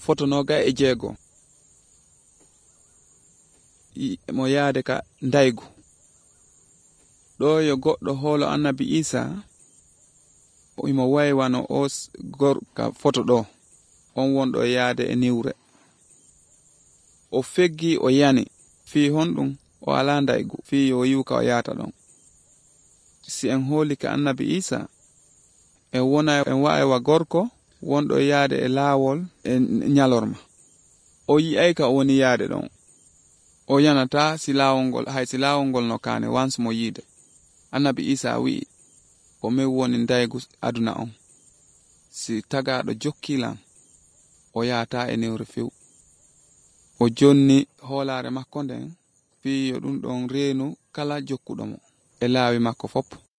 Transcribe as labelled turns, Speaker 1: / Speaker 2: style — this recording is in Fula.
Speaker 1: fotonoga e jeego mo yaade ka ndaygu ɗo yo goɗɗo hoolo annabi Isa imo waywano o gorka foto ɗo on wonɗo yaade e niwre o feggi o yani fi honɗum o ala ndaygu fi yo yiwka o yata ɗon si en hooli ka annabi Isa en wona en wawa gorko wonɗo yaade e laawol e nyalorma o yi'ay ka o woni yaade ɗon o yanata si laawol ngol hay si laawol ngol no kane wans mo yiide annabi Isa wi'i ko min woni ndaygu aduna on si tagaɗo jokkilan o yata e niwre few o jonni hoolare makko nden fi yo ɗum ɗon reenu kala jokkuɗo mo e laawi makko fop